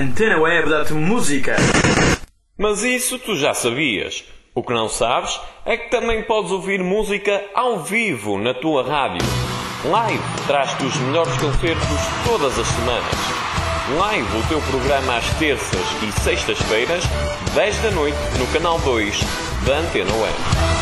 antena web da música. Mas isso tu já sabias. O que não sabes é que também podes ouvir música ao vivo na tua rádio. Live traz-te os melhores concertos todas as semanas. Live, o teu programa às terças e sextas-feiras, 10 da noite, no canal 2 da Antena Web.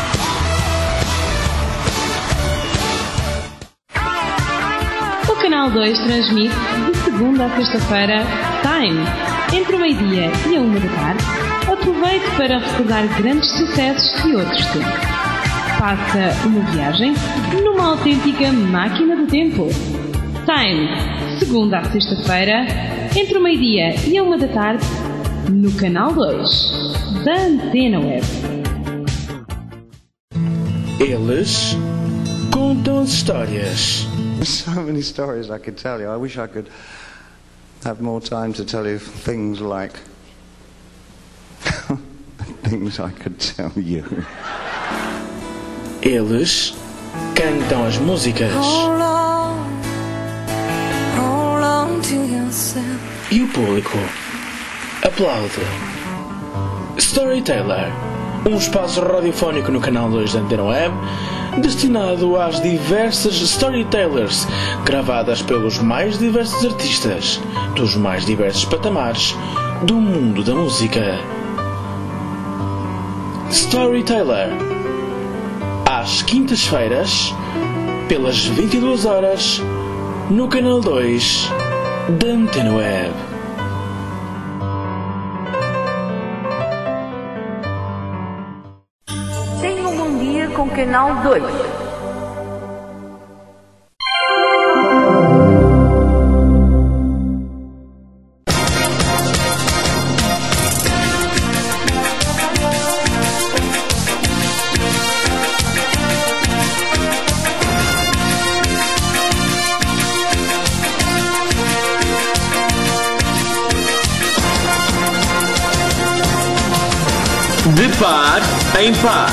O canal 2 transmite de segunda a sexta-feira Time, entre o meio-dia e a 1 da tarde. Aproveite para recordar grandes sucessos de outros tempos. Faça uma viagem numa autêntica máquina do tempo. Time, segunda a sexta-feira, entre o meio-dia e a 1 da tarde, no canal 2 da Antena Web. Eles contam histórias. So many stories I could tell you. I wish I could have more time to tell you things like things I could tell you. Eles cantam as músicas. Hold on to yourself. E o público aplaude. Storyteller, um espaço radiofónico no canal 2 da Antena Web, destinado às diversas storytellers, gravadas pelos mais diversos artistas, dos mais diversos patamares, do mundo da música. Storyteller, às quintas-feiras, pelas 22 horas, no canal 2 da Antena Web. Tenha um bom dia com o canal 2. De par em par.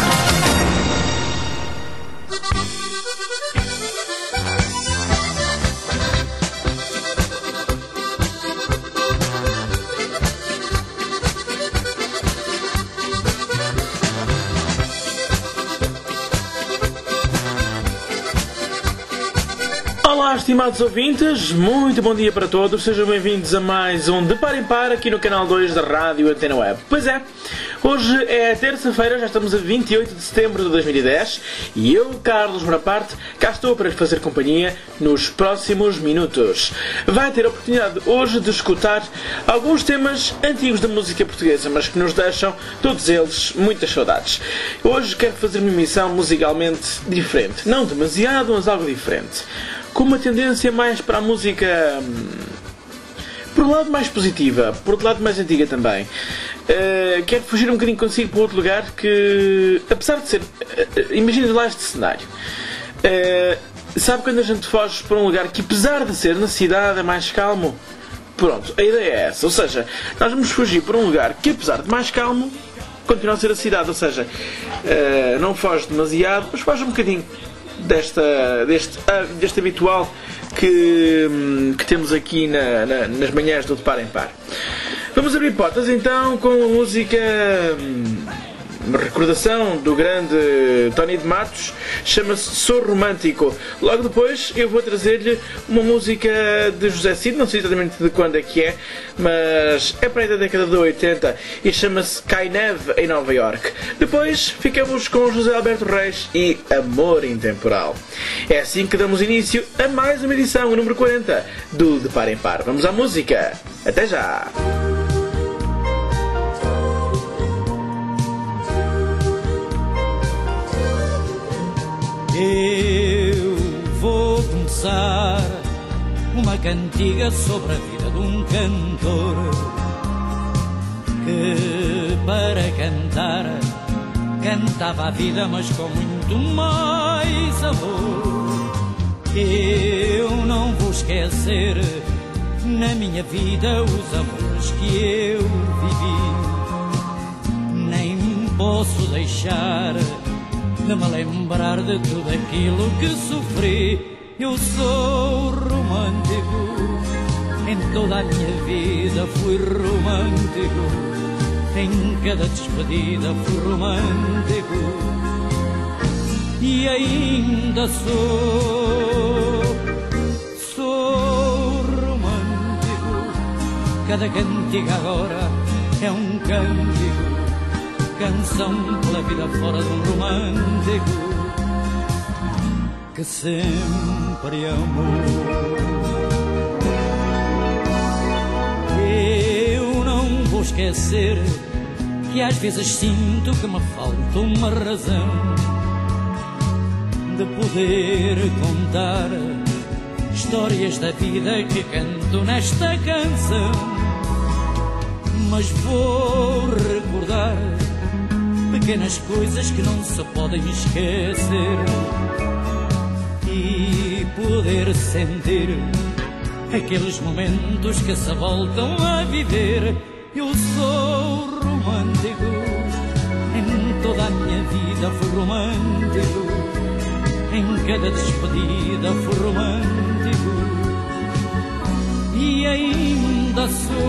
Olá, estimados ouvintes, muito bom dia para todos, sejam bem-vindos a mais um De Par em Par aqui no canal 2 da Rádio Antena Web. Pois é, hoje é terça-feira, já estamos a 28 de setembro de 2010 e eu, Carlos Bonaparte, cá estou para lhe fazer companhia nos próximos minutos. Vai ter a oportunidade hoje de escutar alguns temas antigos da música portuguesa, mas que nos deixam, todos eles, muitas saudades. Hoje quero fazer uma emissão musicalmente diferente, não demasiado, mas algo diferente, com uma tendência mais para a música por um lado mais positiva, por outro lado mais antiga também. Quero fugir um bocadinho consigo para outro lugar que, apesar de ser, imagina lá este cenário, sabe quando a gente foge para um lugar que, apesar de ser na cidade, é mais calmo? Pronto, a ideia é essa, ou seja, nós vamos fugir para um lugar que, apesar de mais calmo, continua a ser a cidade, ou seja, não foge demasiado, mas foge um bocadinho deste habitual que temos aqui nas manhãs do De Par em Par. Vamos abrir portas então com a música, uma recordação do grande Tony de Matos, chama-se Sou Romântico. Logo depois eu vou trazer-lhe uma música de José Cid, não sei exatamente de quando é que é, mas é para aí da década de 80 e chama-se Cai Neve em Nova York. Depois ficamos com José Alberto Reis e Amor Intemporal. É assim que damos início a mais uma edição, o número 40 do De Par em Par. Vamos à música. Até já! Eu vou começar uma cantiga sobre a vida de um cantor que, para cantar, cantava a vida, mas com muito mais amor. Eu não vou esquecer na minha vida os amores que eu vivi, nem posso deixar de me lembrar de tudo aquilo que sofri. Eu sou romântico, Em toda a minha vida fui romântico, em cada despedida fui romântico, e ainda sou romântico. Cada cantiga agora é um cântico, canção pela vida fora de um romântico que sempre amou. Eu não vou esquecer que às vezes sinto que me falta uma razão de poder contar histórias da vida que canto nesta canção. Mas vou recordar pequenas coisas que não se podem esquecer e poder sentir aqueles momentos que se voltam a viver. Eu sou romântico, em toda a minha vida fui romântico, em cada despedida fui romântico, e ainda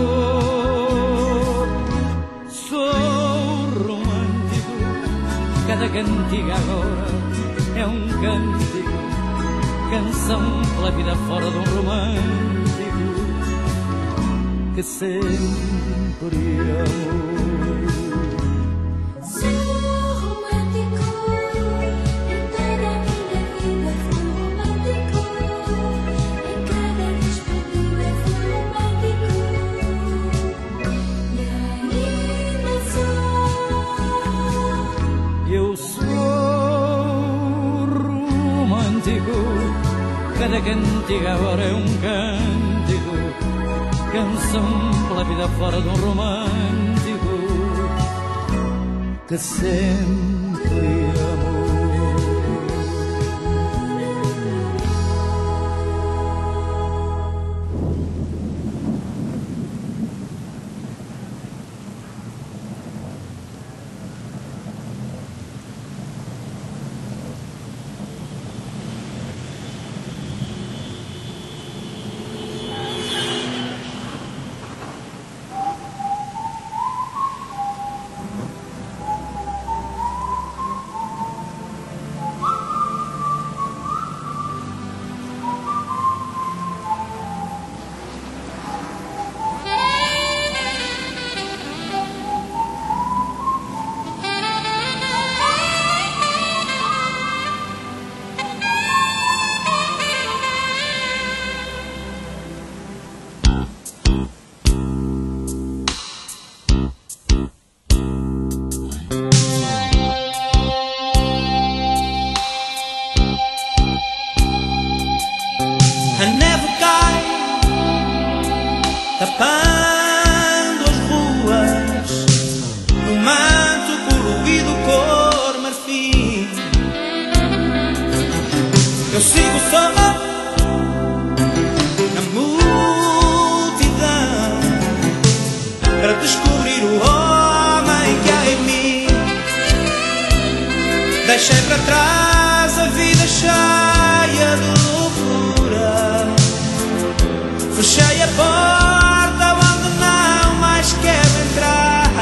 sou romântico. Cada cantiga agora é um cântico, canção pela vida fora de um romântico que sempre amou. Cada cantiga agora é um cântico, canção pela vida fora de um romântico que sempre amou. A neve cai, tapando as ruas, no manto colorido cor marfim. Eu sigo só na multidão para descobrir o homem que há em mim. Deixei para trás a vida cheia de loucura, fechei a porta onde não mais quero entrar.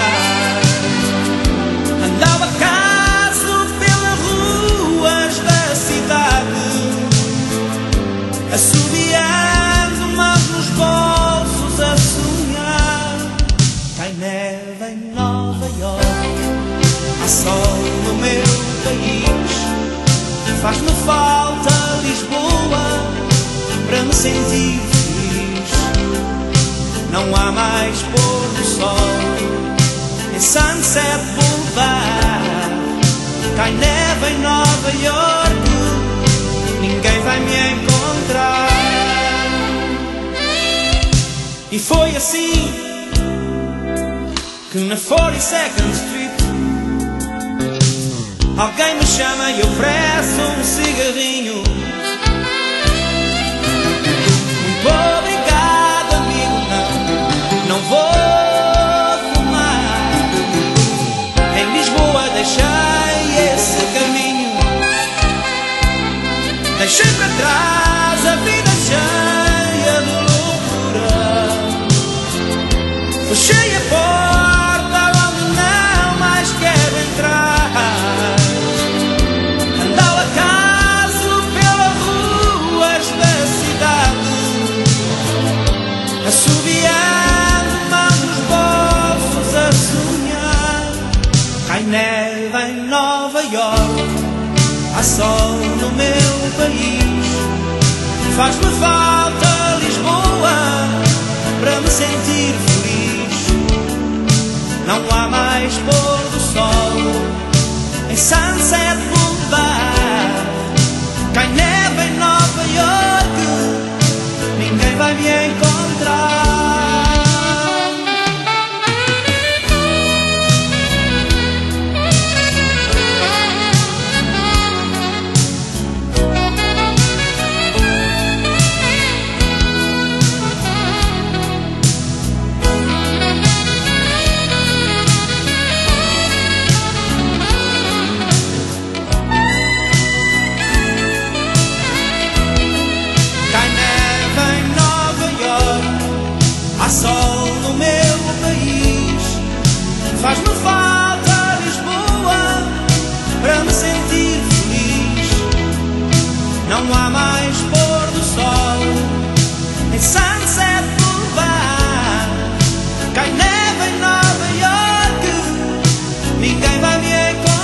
Andava acaso pelas ruas da cidade, assobiando mãos nos bolsos a sonhar. Cai neve em Nova York, há sol no meu país, faz-me falta Lisboa para me sentir feliz. Não há mais pôr do sol em Sunset Boulevard. Cai neve em Nova York, ninguém vai me encontrar. E foi assim que na 42nd Street alguém me chama e oferece um cigarrinho. Muito obrigado, amigo, não vou fumar. Em Lisboa deixei esse caminho, deixei para trás a vida cheia de loucura. assobiando mãos nos bolsos a sonhar. Cai neve em Nova York, há sol no meu país. Faz-me falta Lisboa para me sentir feliz. Não há mais pôr do sol em Sunset Boulevard. Cai neve em Nova York, ninguém vai me encontrar. Há sol no meu país. Faz-me falta Lisboa para me sentir feliz. Não há mais pôr do sol em Sunset Boulevard. Cai neve em Nova York, ninguém vai me encontrar.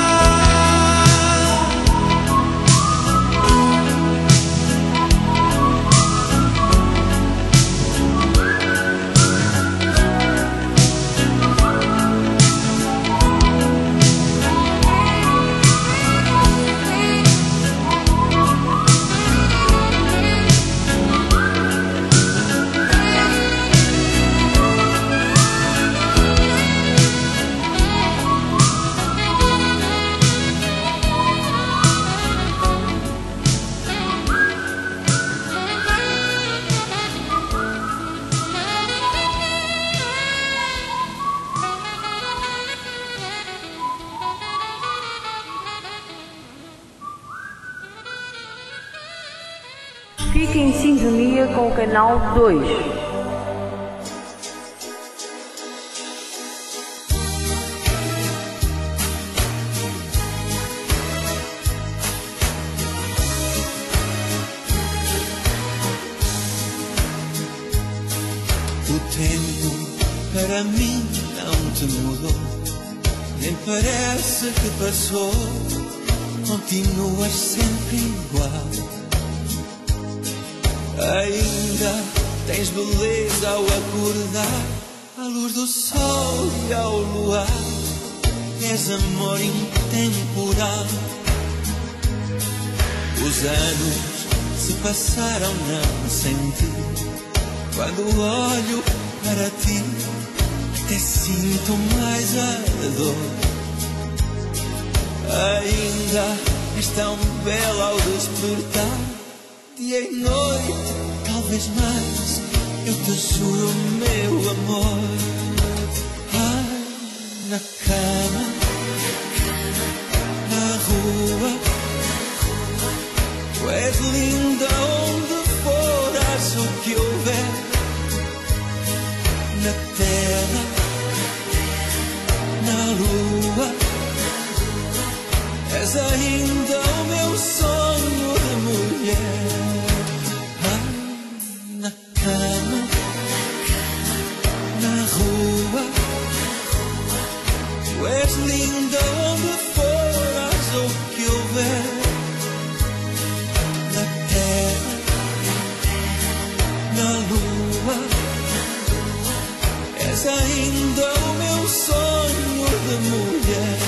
Fique em sintonia com o canal 2. O tempo para mim não te mudou, nem parece que passou. Continuas sempre igual. Ainda tens beleza ao acordar, à luz do sol e ao luar. És amor intemporal. Os anos se passaram, não senti. Quando olho para ti, até sinto mais a dor. Ainda és tão bela ao despertar. Dia e noite, talvez mais, eu te juro, meu amor. Ai, na cama, na rua, tu és linda onde for, acho o que houver. Na terra, na lua, és ainda o meu sonho de mulher. Na cama, na rua, tu és linda onde for, haja o que houver. Na terra, na lua, és ainda o meu sonho de mulher.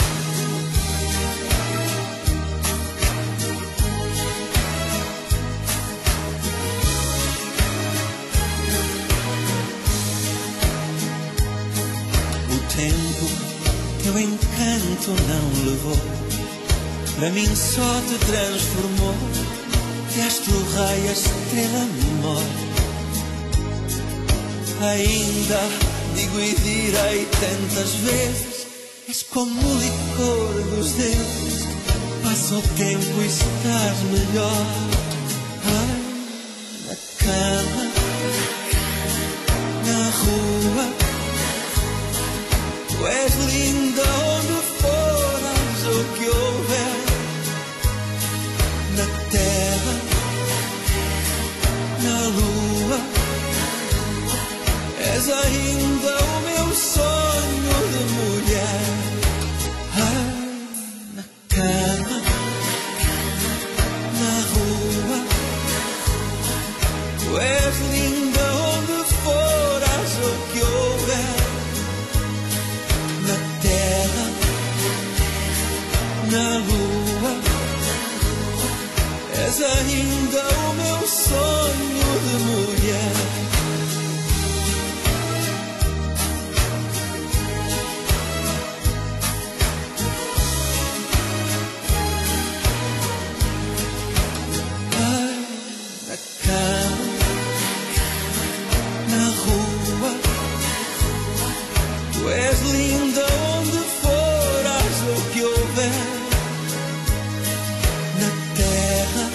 Tempo, teu encanto não levou, para mim só te transformou. Deste o raio, a estrela mor. Ainda digo e direi tantas vezes, és como o licor dos deuses. Passa o tempo e estás melhor. Ai, na cama, na rua, tu és linda onde for, haja o que houver. Na terra, na lua, És ainda o meu sonho de mulher. Tu és linda onde for, haja o que houver. Na terra,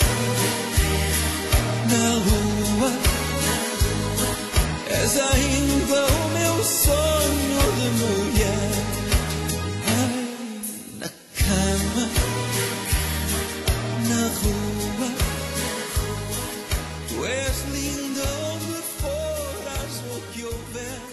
na lua, és ainda o meu sonho de mulher. Ai, na cama, na rua, tu és linda onde for, haja o que houver.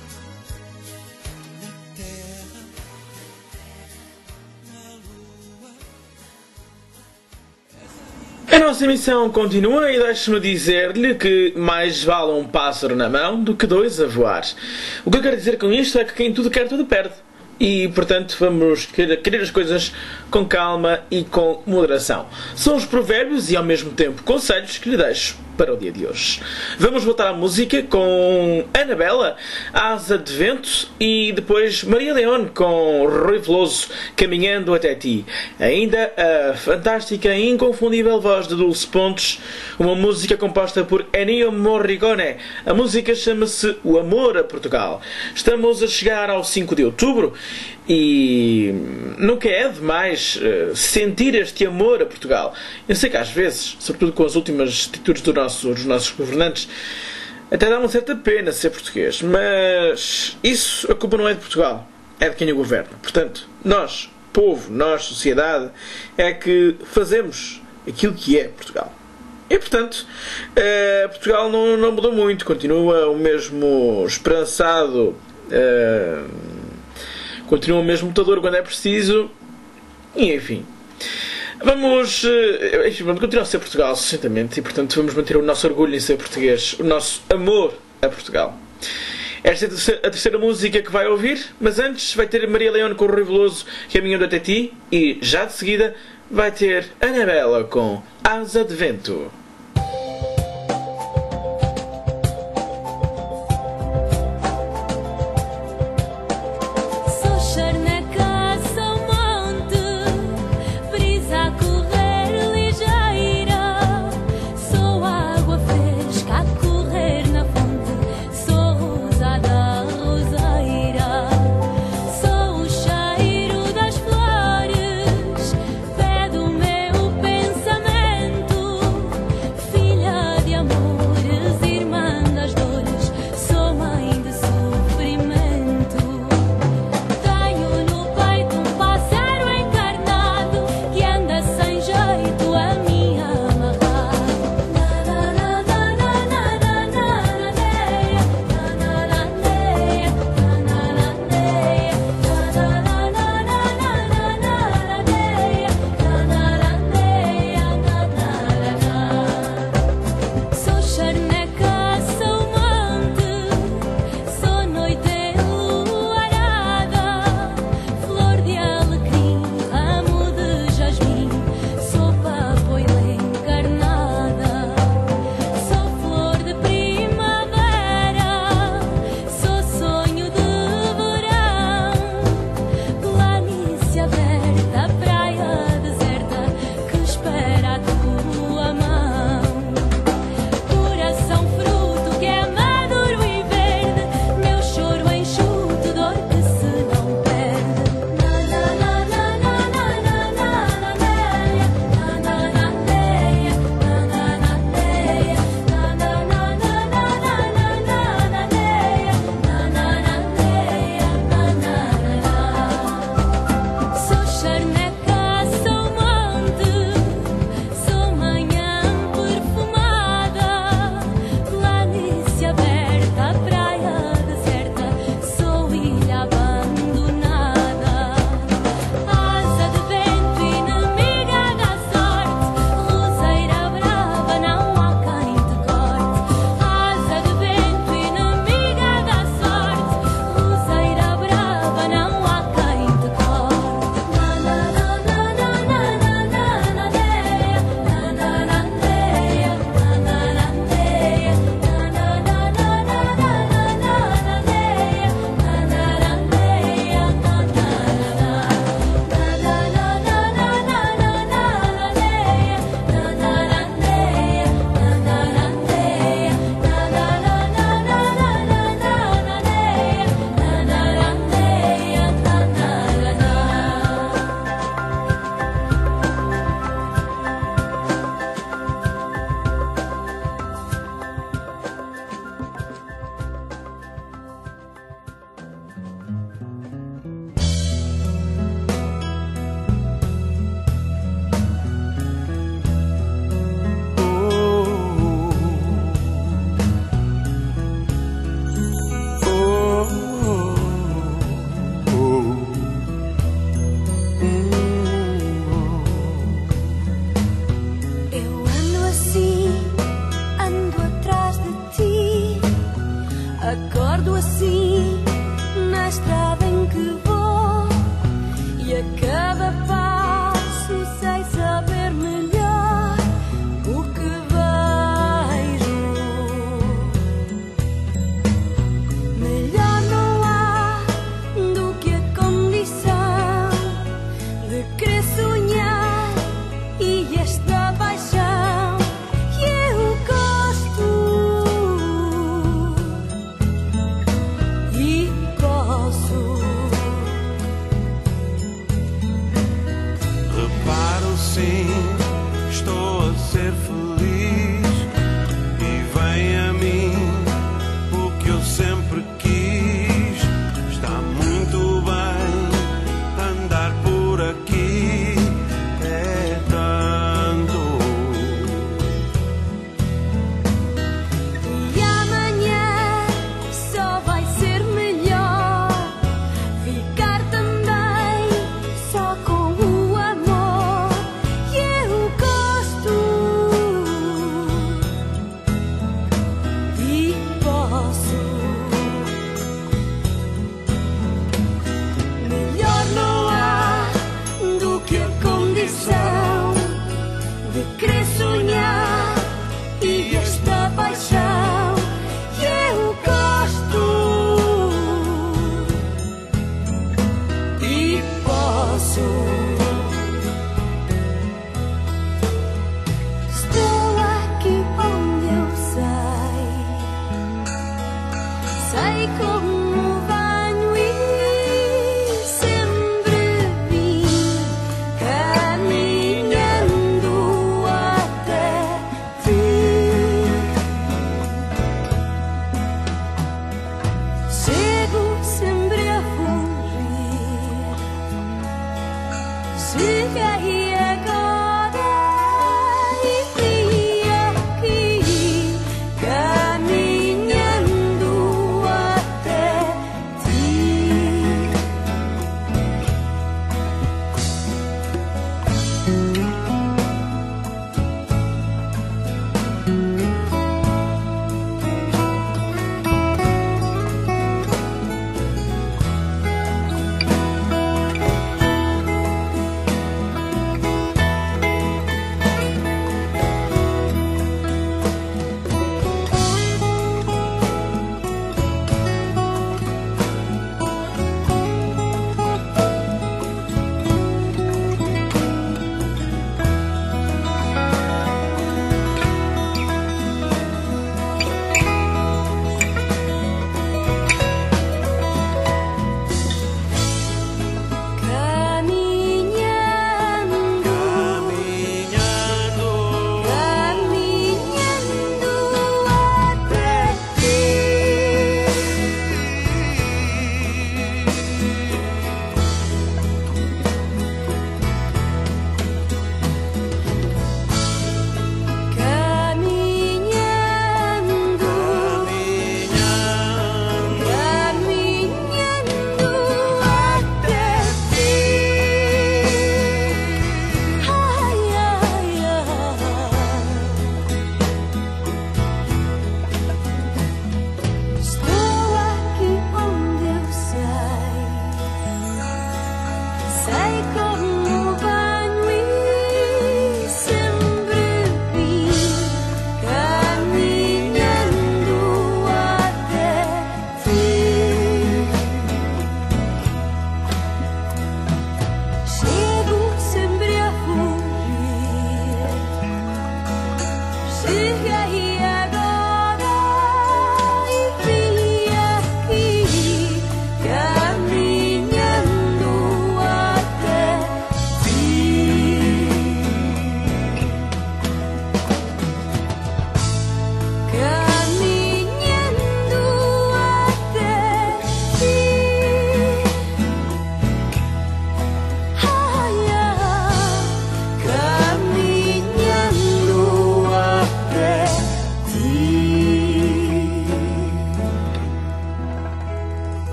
A nossa emissão continua e deixe-me dizer-lhe que mais vale um pássaro na mão do que dois a voar. O que eu quero dizer com isto é que quem tudo quer, tudo perde. E, portanto, vamos querer as coisas com calma e com moderação. São os provérbios e, ao mesmo tempo, conselhos que lhe deixo para o dia de hoje. Vamos voltar à música com Anabela, Asa de Vento, e depois Maria Leone com Rui Veloso, Caminhando Até Ti. Ainda a fantástica e inconfundível voz de Dulce Pontes, uma música composta por Ennio Morricone. A música chama-se O Amor a Portugal. Estamos a chegar ao 5 de outubro e nunca é demais sentir este amor a Portugal. Eu sei que às vezes, sobretudo com as últimas atitudes dos nossos governantes, até dá uma certa pena ser português, mas isso, a culpa não é de Portugal, é de quem o governa. Portanto, nós, povo, nós, sociedade, é que fazemos aquilo que é Portugal. E, portanto, Portugal não mudou muito, continua o mesmo esperançado, continua o mesmo lutador quando é preciso, e enfim. Vamos continuar a ser Portugal, sucintamente, e portanto vamos manter o nosso orgulho em ser português, o nosso amor a Portugal. Esta é a terceira música que vai ouvir, mas antes vai ter Maria Leone com o Rui Veloso, Caminhando Até Ti, e já de seguida vai ter Anabela com Asa de Vento.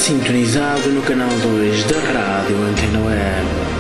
sintonizado no canal 2 da Rádio Antena Web.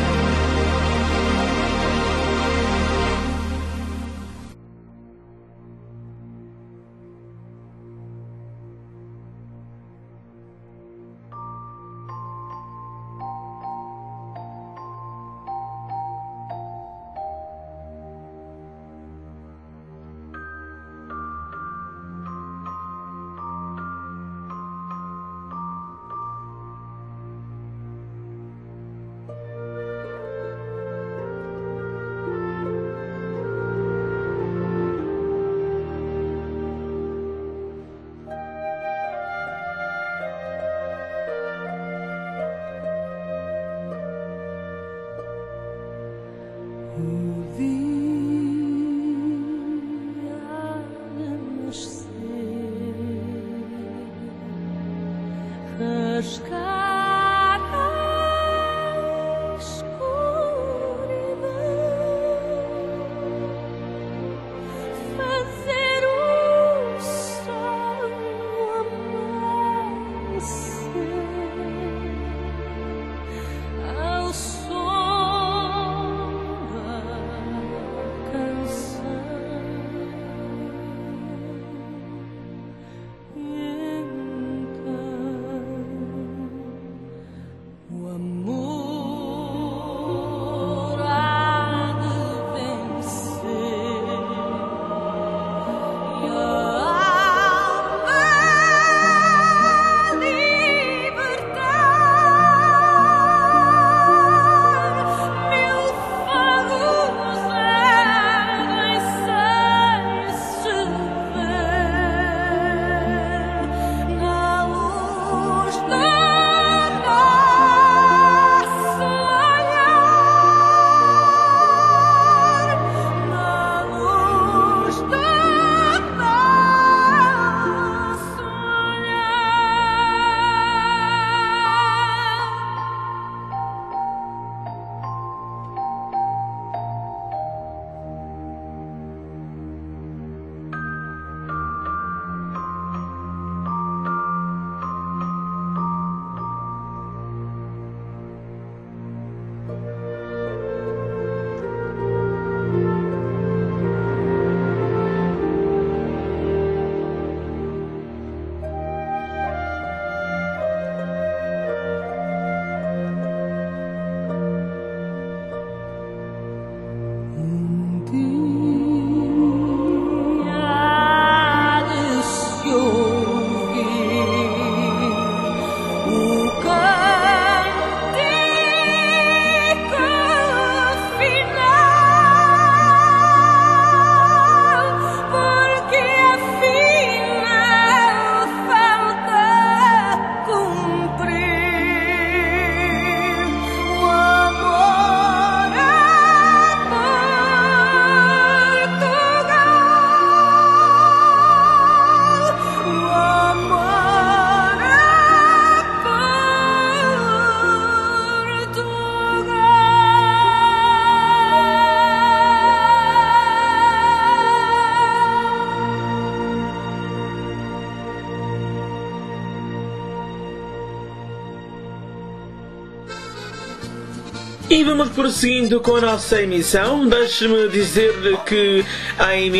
E vamos prosseguindo com a nossa emissão. Deixe-me dizer-lhe que em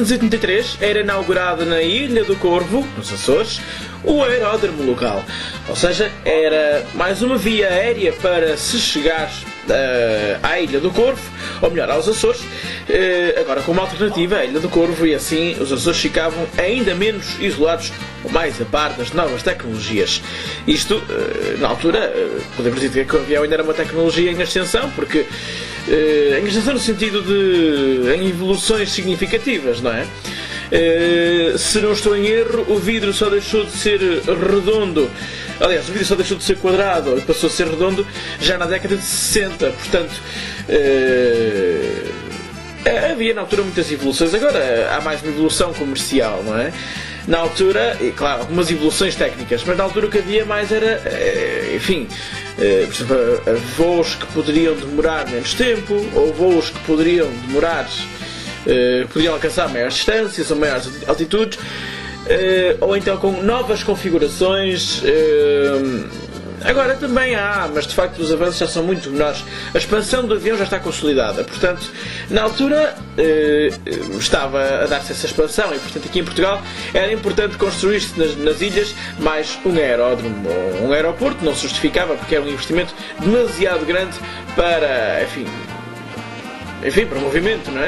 1983 era inaugurado na Ilha do Corvo, nos Açores, o aeródromo local. Ou seja, era mais uma via aérea para se chegar à Ilha do Corvo, ou melhor, aos Açores, agora com uma alternativa à Ilha do Corvo, e assim os Açores ficavam ainda menos isolados ou mais a par das novas tecnologias. Isto, na altura, podemos dizer que o avião ainda era uma tecnologia em ascensão, porque em ascensão no sentido de em evoluções significativas, não é? Se não estou em erro, o vidro só deixou de ser redondo. Aliás, o vidro só deixou de ser quadrado e passou a ser redondo já na década de 60. Portanto, havia na altura muitas evoluções. Agora há mais uma evolução comercial, não é? Na altura, e claro, algumas evoluções técnicas, mas na altura o que havia mais era, enfim, por exemplo, voos que poderiam demorar menos tempo, ou voos que poderiam demorar, podiam alcançar maiores distâncias ou maiores altitudes, ou então com novas configurações, Agora também há, mas de facto os avanços já são muito menores. A expansão do avião já está consolidada. Portanto, na altura estava a dar-se essa expansão e, portanto, aqui em Portugal era importante construir-se nas ilhas mais um aeródromo ou um aeroporto. Não se justificava porque era um investimento demasiado grande para, enfim, para o movimento, não é?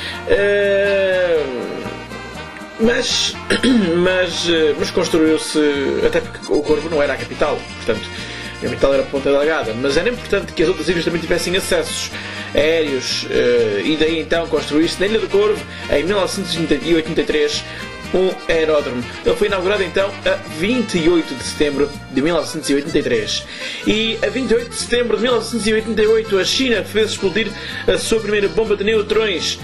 Mas construiu-se, até porque o Corvo não era a capital, portanto a capital era Ponta Delgada, mas era importante que as outras ilhas também tivessem acessos aéreos, e daí então construiu-se na Ilha do Corvo em 1983 um aeródromo. Ele foi inaugurado então a 28 de setembro de 1983 e a 28 de setembro de 1988 a China fez explodir a sua primeira bomba de neutrões.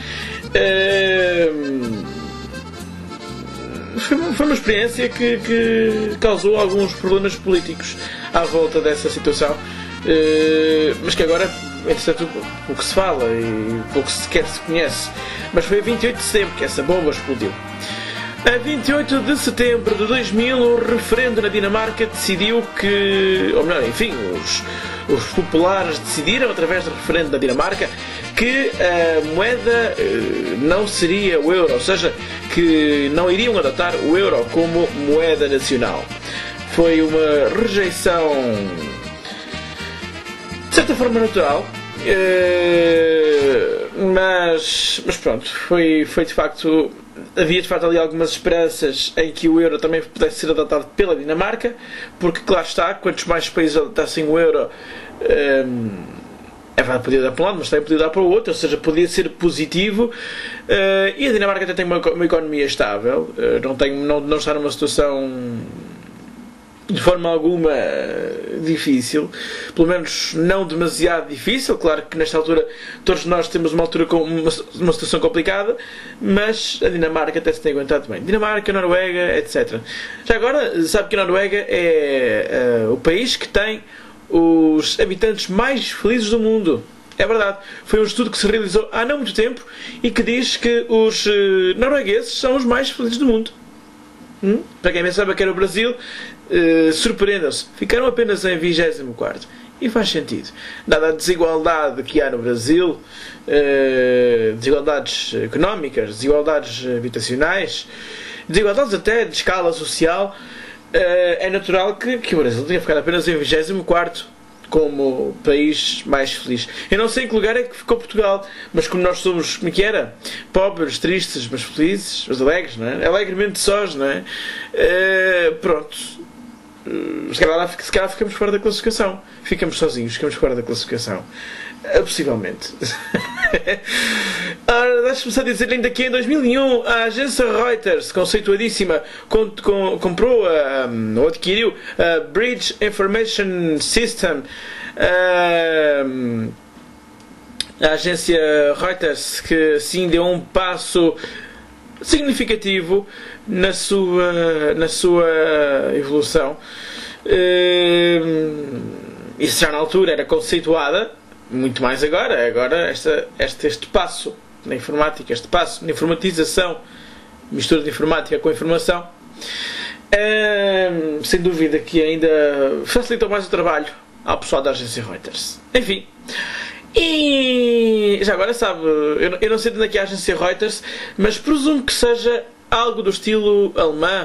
Foi uma experiência que causou alguns problemas políticos à volta dessa situação, mas que agora, entretanto, o que se fala e o que sequer se conhece. Mas foi a 28 de setembro que essa bomba explodiu. A 28 de setembro de 2000, o referendo na Dinamarca decidiu que, ou melhor, enfim, os populares decidiram, através do referendo da Dinamarca, que a moeda não seria o euro, ou seja, que não iriam adotar o euro como moeda nacional. Foi uma rejeição, de certa forma, natural, mas pronto, foi de facto... Havia de facto ali algumas esperanças em que o euro também pudesse ser adotado pela Dinamarca, porque, claro está, quantos mais países adotassem o euro, podia dar para um lado, mas também podia dar para o outro, ou seja, podia ser positivo. E a Dinamarca até tem uma economia estável, não está numa situação de forma alguma difícil, pelo menos não demasiado difícil. Claro que nesta altura todos nós temos uma altura com uma situação complicada, mas a Dinamarca até se tem aguentado bem. Dinamarca, Noruega, etc. Já agora, sabe que a Noruega é o país que tem os habitantes mais felizes do mundo. É verdade. Foi um estudo que se realizou há não muito tempo e que diz que os noruegueses são os mais felizes do mundo. Para quem pensava que era o Brasil, surpreendam-se, ficaram apenas em 24º. E faz sentido, dada a desigualdade que há no Brasil, desigualdades económicas, desigualdades habitacionais, desigualdades até de escala social. É natural que o Brasil tenha ficado apenas em 24º como país mais feliz. Eu não sei em que lugar é que ficou Portugal, mas como nós somos, como é que era? Pobres, tristes, mas felizes, mas alegres, não é? Alegremente sós, não é? Pronto. Se calhar ficamos fora da classificação. Ficamos sozinhos, ficamos fora da classificação. Possivelmente. Ora, deixa-me só dizer ainda que em 2001 a agência Reuters, conceituadíssima, comprou ou adquiriu a Bridge Information System. A agência Reuters, que assim deu um passo significativo na sua evolução. Isso já na altura era conceituada, muito mais agora este passo na informática, este passo na informatização, mistura de informática com informação, sem dúvida que ainda facilitou mais o trabalho ao pessoal da agência Reuters. Enfim, e já agora sabe, eu não sei de onde é que é a agência Reuters, mas presumo que seja algo do estilo alemã,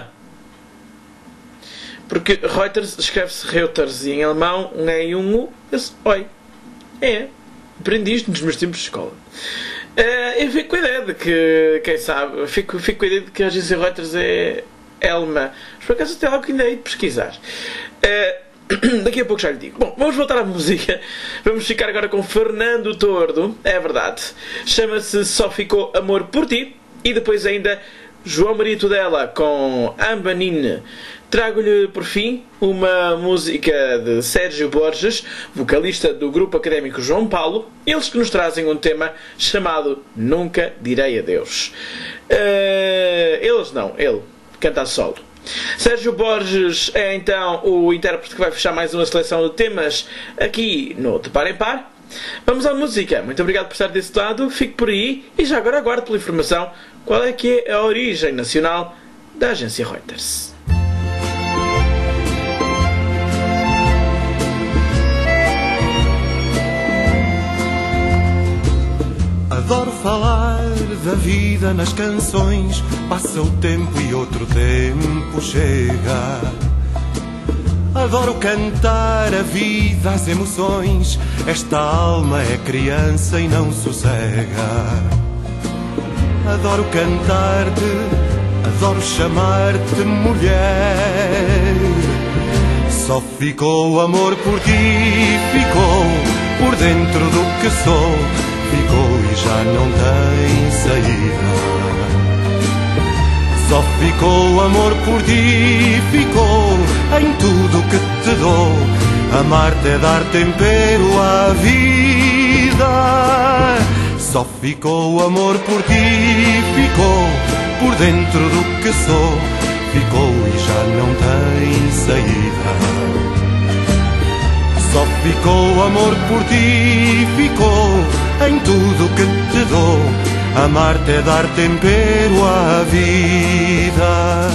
porque Reuters escreve-se Reuters e em alemão um E e um U, oi. Aprendi isto nos meus tempos de escola. Eu fico com a ideia de que, quem sabe, fico com a ideia de que a agência Reuters é alemã. Mas por acaso tem algo que ainda hei de pesquisar. Daqui a pouco já lhe digo. Bom, vamos voltar à música. Vamos ficar agora com Fernando Tordo, é verdade. Chama-se Só Ficou Amor por Ti. E depois ainda João Maria Tudela com Ambanine. Trago-lhe, por fim, uma música de Sérgio Borges, vocalista do grupo académico João Paulo, eles que nos trazem um tema chamado Nunca Direi Adeus. Ele canta a solo. Sérgio Borges é então o intérprete que vai fechar mais uma seleção de temas aqui no De Par em Par. Vamos à música. Muito obrigado por estar desse lado, fique por aí e já agora aguardo pela informação qual é que é a origem nacional da agência Reuters. Adoro falar da vida nas canções. Passa o tempo e outro tempo chega. Adoro cantar a vida, as emoções. Esta alma é criança e não sossega. Adoro cantar-te, adoro chamar-te mulher. Só ficou amor por ti, ficou por dentro do que sou. Ficou e já não tem saída. Só ficou amor por ti, ficou em tudo que te dou. Amar-te é dar tempero à vida. Só ficou amor por ti, ficou por dentro do que sou. Ficou e já não tem saída. Só ficou amor por ti, ficou em tudo que te dou. Amar-te é dar tempero à vida.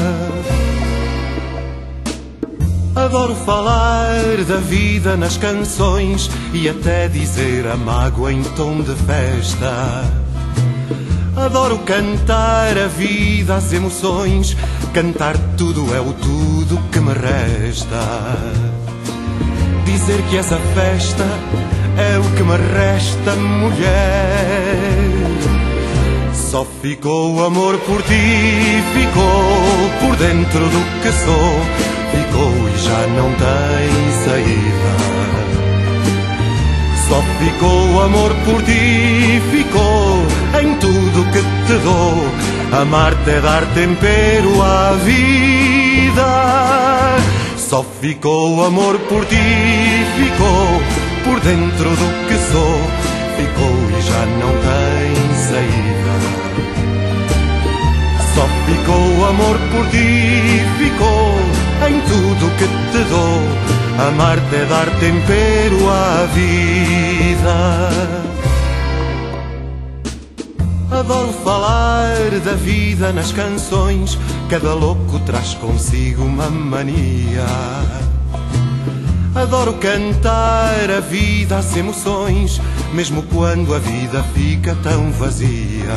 Adoro falar da vida nas canções e até dizer a mágoa em tom de festa. Adoro cantar a vida, as emoções. Cantar tudo é o tudo que me resta. Dizer que essa festa é o que me resta, mulher. Só ficou amor por ti, ficou por dentro do que sou. Ficou e já não tem saída. Só ficou amor por ti, ficou em tudo que te dou. Amar-te é dar tempero à vida. Só ficou amor por ti, ficou por dentro do que sou. Ficou e já não tem saída. Só ficou amor por ti, ficou em tudo que te dou. Amar-te é dar tempero à vida. Adoro falar da vida nas canções. Cada louco traz consigo uma mania. Adoro cantar a vida, as emoções, mesmo quando a vida fica tão vazia.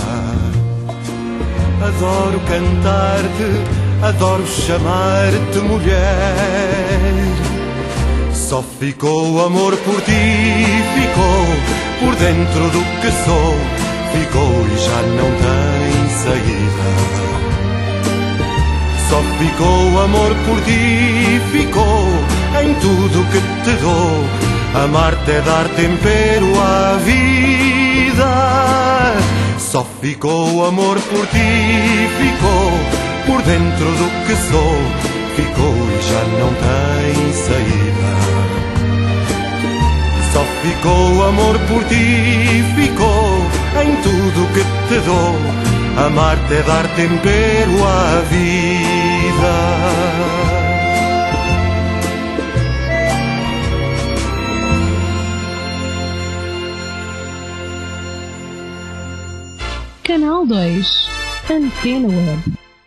Adoro cantar-te, adoro chamar-te mulher. Só ficou amor por ti, ficou por dentro do que sou. Ficou e já não tem saída. Só ficou amor por ti, ficou em tudo que te dou. Amar-te é dar tempero à vida. Só ficou amor por ti, ficou por dentro do que sou. Ficou e já não tem saída. Só ficou amor por ti, ficou em tudo que te dou. Amar-te é dar tempero à vida. Canal 2 Antena Web.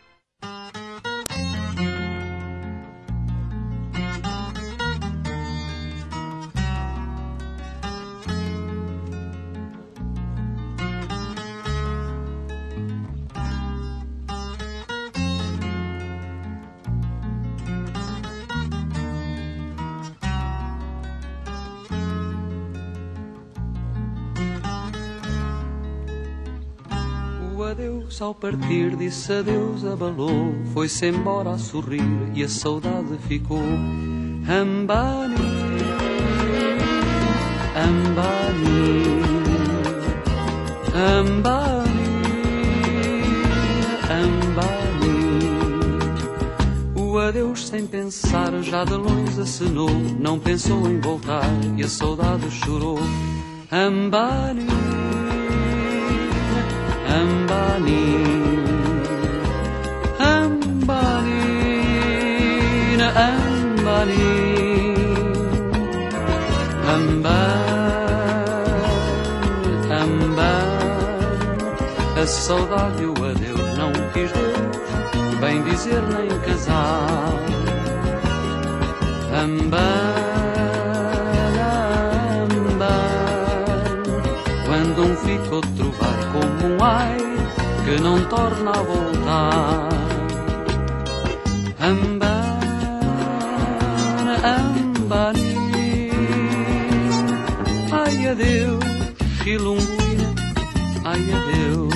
Adeus ao partir, disse adeus, abalou. Foi-se embora a sorrir e a saudade ficou. Ambani, Ambani, Ambani, Ambani. O adeus sem pensar já de longe acenou. Não pensou em voltar e a saudade chorou. Ambani, Ambani, Ambani, Ambani, Ambani, Ambani. A saudade e o adeus não quis Deus bem dizer nem casar. Ambani, Ambani. Quando um fica outro provar como um ai que não torna a voltar. Ambana, ambani, ai adeus, Chilunguinha, ai adeus.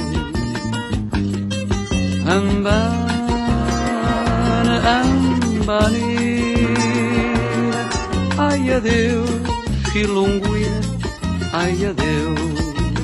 Ambana, ambani, ai adeus, Chilunguinha, ai adeus.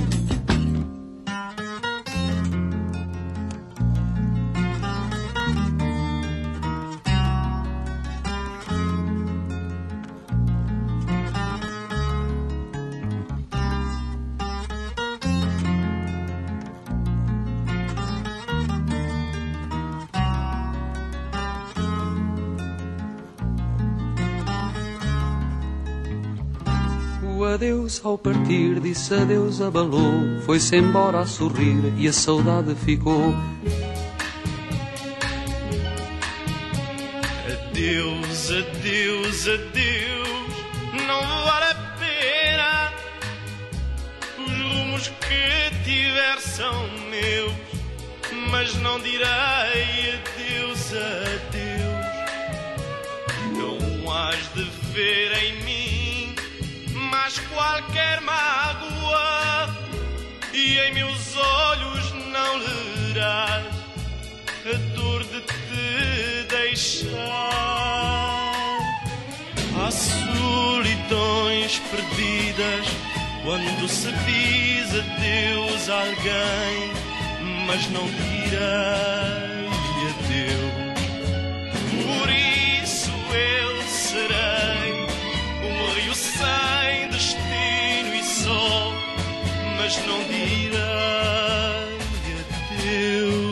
O adeus ao partir disse adeus, abalou, foi-se embora a sorrir e a saudade ficou. Adeus, adeus, adeus, não vale a pena. Os rumos que tiver são meus, mas não direi adeus, adeus. Não has de ver em mim mais qualquer mágoa, e em meus olhos não lerás a dor de te deixar. Há solidões perdidas quando se diz adeus a alguém, mas não direi adeus. Por isso eu serei um rio sem destino e sol, mas não direi adeus.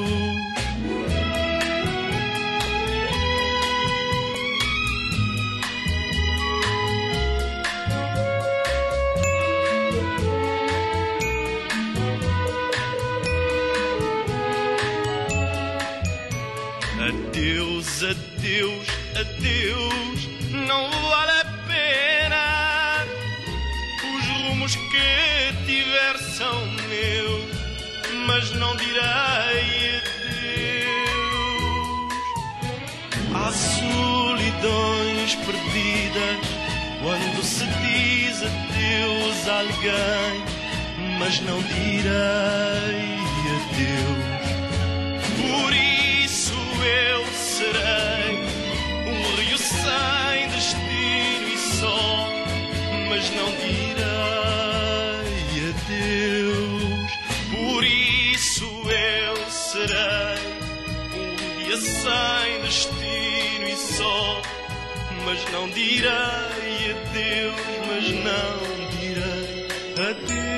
Adeus, adeus, adeus, não vale a pena. Os rumos que tiver são meus, mas não direi adeus. Há solidões perdidas quando se diz adeus a alguém, mas não direi adeus. Por isso eu serei um rio sem destino e sol, mas não direi adeus. Por isso eu serei um dia sem destino e sol, mas não direi adeus, mas não direi adeus.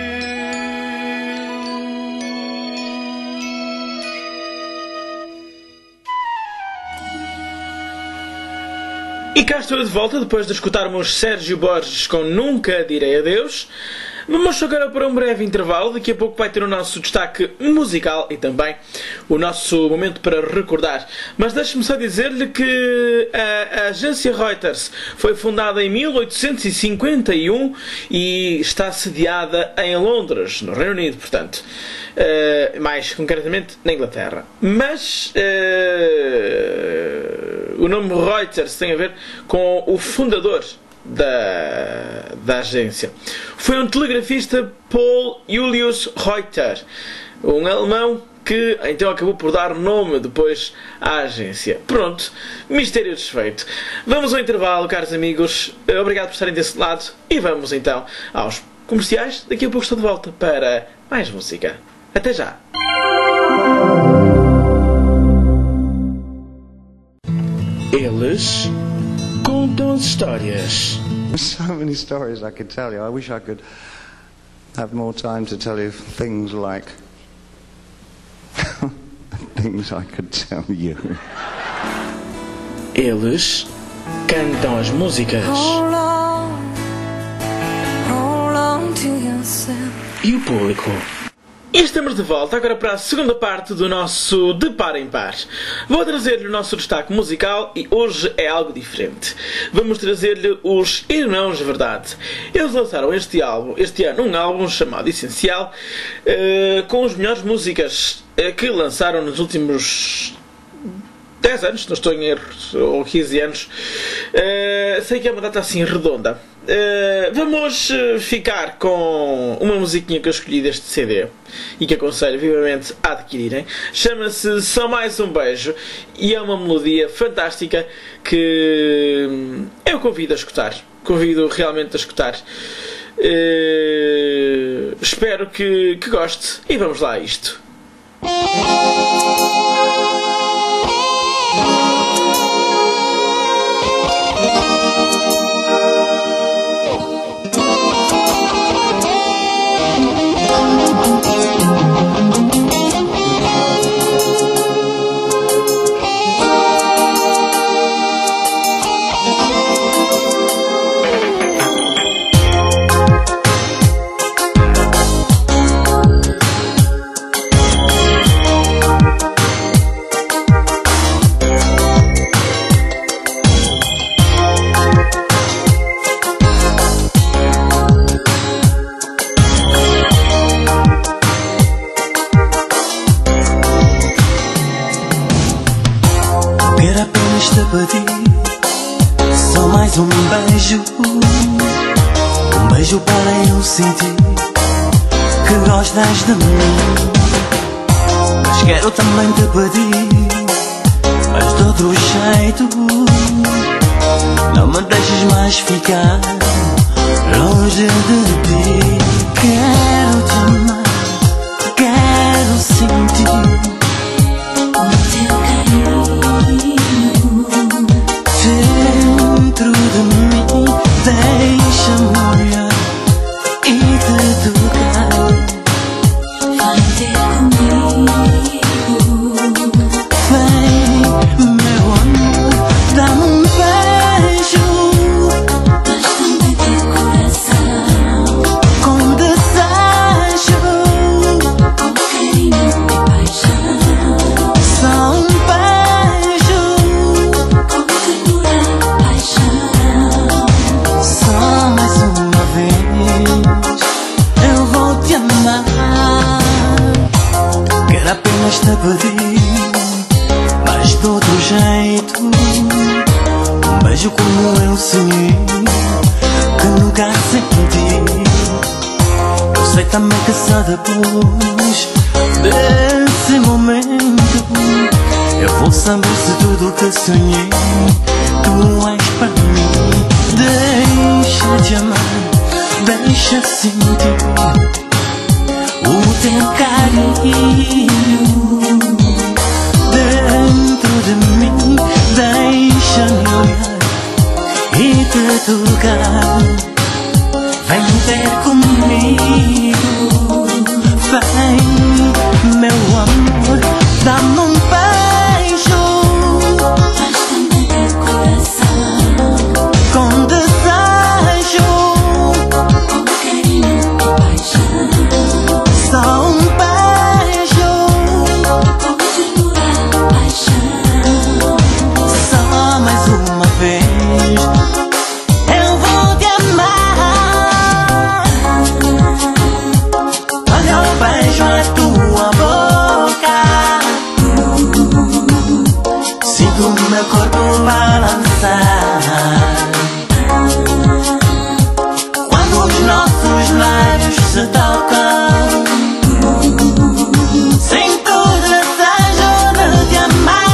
E cá estou de volta depois de escutarmos Sérgio Borges com Nunca Direi Adeus. Vamos agora para um breve intervalo. Daqui a pouco vai ter o nosso destaque musical e também o nosso momento para recordar. Mas deixe-me só dizer-lhe que a agência Reuters foi fundada em 1851 e está sediada em Londres, no Reino Unido, portanto. Mais concretamente na Inglaterra. Mas o nome Reuters tem a ver com o fundador da agência. Foi um telegrafista, Paul Julius Reuter, um alemão que então acabou por dar nome depois à agência. Pronto, mistério desfeito. Vamos ao intervalo, caros amigos. Obrigado por estarem desse lado e vamos então aos comerciais. Daqui a pouco estou de volta para mais música. Até já! Eles contam histórias. So many stories I could tell you. I wish I could have more time to tell you things like things I could tell you. Eles cantam as músicas. Hold on to yourself. E o público E estamos de volta agora para a segunda parte do nosso De Par em Par. Vou trazer-lhe o nosso destaque musical e hoje é algo diferente. Vamos trazer-lhe os Irmãos Verdade. Eles lançaram este ano um álbum chamado Essencial, com as melhores músicas que lançaram nos últimos 10 anos, não estou em erro, ou 15 anos. Sei que é uma data assim redonda. Vamos ficar com uma musiquinha que eu escolhi deste CD e que aconselho vivamente a adquirirem. Chama-se Só Mais Um Beijo e é uma melodia fantástica que eu convido a escutar. Convido realmente a escutar. Espero que goste e vamos lá a isto. Só mais um beijo, um beijo para eu sentir que gostas de mim. Mas quero também te pedir, mas de outro jeito, não me deixes mais ficar longe de ti. Quero te amar, quero sentir o teu carinho dentro de mim, deixa-me olhar e te tocar. Vem ter comigo, vem, meu amor, dá-me um beijo, mas também teu coração, com desejo, com carinho e paixão. Só um beijo, com ternura e paixão. Só mais uma vez eu vou te amar. Quero apenas te pedir, mas de outro jeito, um beijo como eu sonhei, que nunca senti. Eu sei também que só depois desse momento eu vou saber se tudo que sonhei tu és para mim. Deixa te amar, deixa sentir o teu carinho dentro de mim, deixa-me olhar e te tocar. Vem ter comigo, vem, meu amor, dá-me um beijo, mas também teu coração, com desejo, com carinho e paixão. Só um beijo, com ternura e paixão. Só mais uma vez eu vou te amar. Quando eu beijo a tua boca, sinto o meu corpo balançar. Quando os nossos lábios se tocam, sinto o desejo de te amar.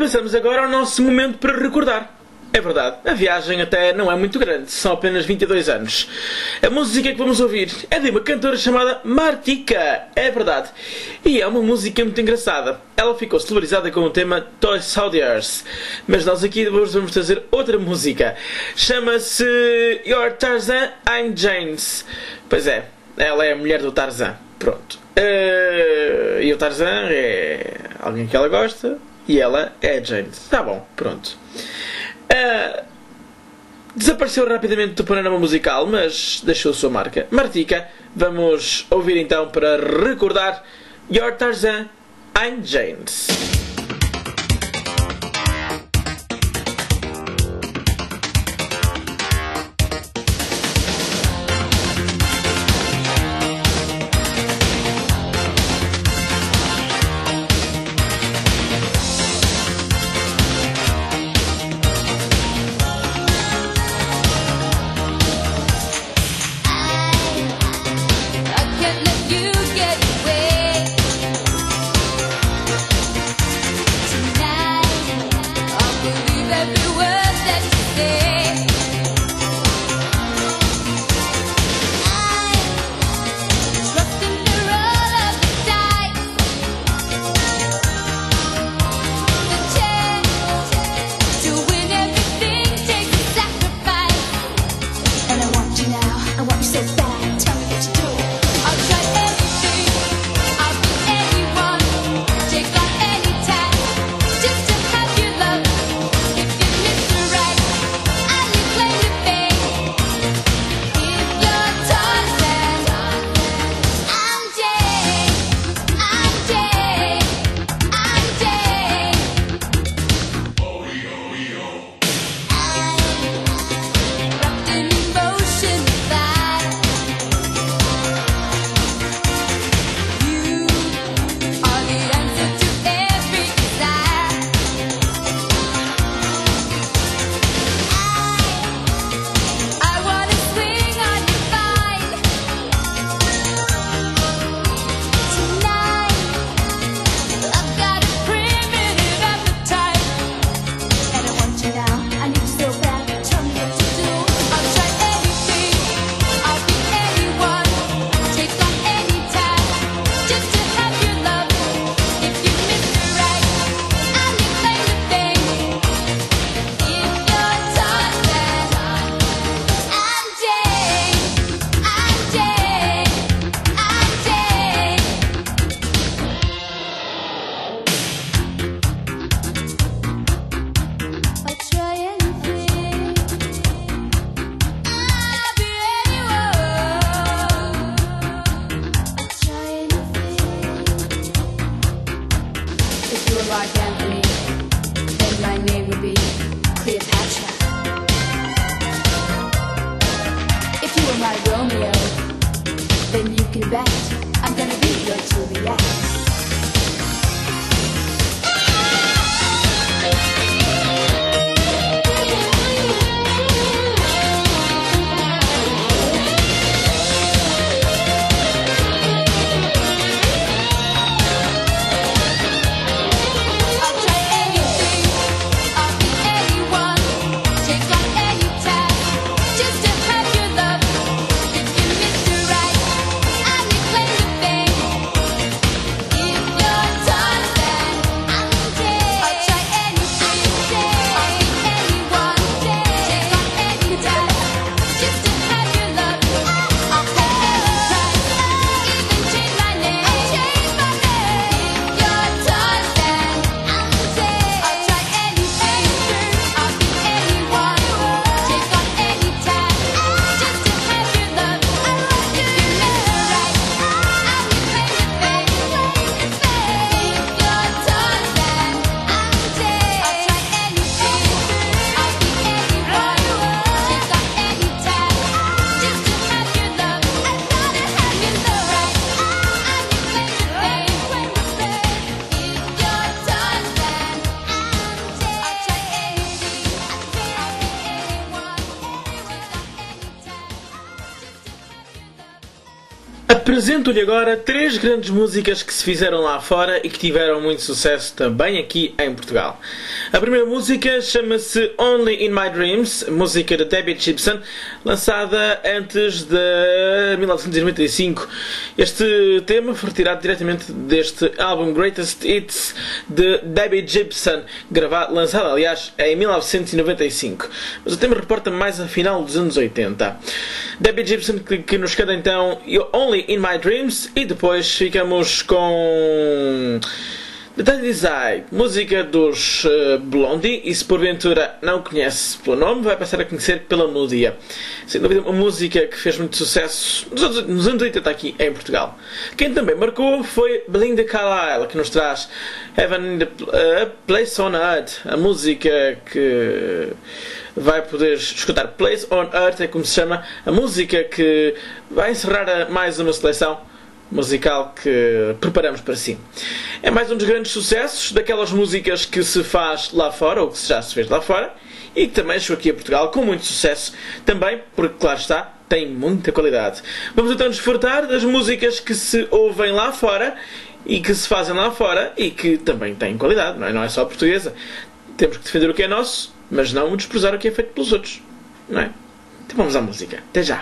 passamos agora ao nosso momento para recordar. É verdade, a viagem até não é muito grande, são apenas 22 anos. A música que vamos ouvir é de uma cantora chamada Martika, é verdade. E é uma música muito engraçada. Ela ficou celebrizada com o tema Toy Soldiers. Mas nós aqui vamos trazer outra música. Chama-se Your Tarzan, I'm James. Pois é, ela é a mulher do Tarzan. Pronto. E o Tarzan é alguém que ela gosta e ela é a James. Tá bom, pronto. Desapareceu rapidamente do panorama musical, mas deixou a sua marca. Martika, vamos ouvir então para recordar Your Tarzan, I'm James. Apresento-lhe agora 3 grandes músicas que se fizeram lá fora e que tiveram muito sucesso também aqui em Portugal. A primeira música chama-se Only in My Dreams, música de Debbie Gibson, lançada antes de 1995. Este tema foi retirado diretamente deste álbum Greatest Hits de Debbie Gibson, lançado aliás em 1995. Mas o tema reporta mais a final dos anos 80. Debbie Gibson que nos canta então Only in My Dreams, e depois ficamos com The Tiny Eye, música dos Blondie, e se porventura não conhece pelo nome, vai passar a conhecer pela melodia. Sem dúvida, uma música que fez muito sucesso nos anos 80 aqui em Portugal. Quem também marcou foi Belinda Carlisle, que nos traz Heaven a Place on Earth, a música que vai poder escutar. Place on Earth é como se chama a música que vai encerrar mais uma seleção musical que preparamos para si. É mais um dos grandes sucessos, daquelas músicas que se faz lá fora, ou que já se fez lá fora, e que também chegou aqui a Portugal com muito sucesso também, porque, claro está, tem muita qualidade. Vamos então desfrutar das músicas que se ouvem lá fora e que se fazem lá fora e que também têm qualidade, não é só a portuguesa. Temos que defender o que é nosso, mas não desprezar o que é feito pelos outros, não é? Então vamos à música. Até já!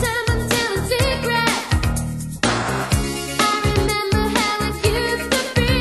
Remember how it used to be.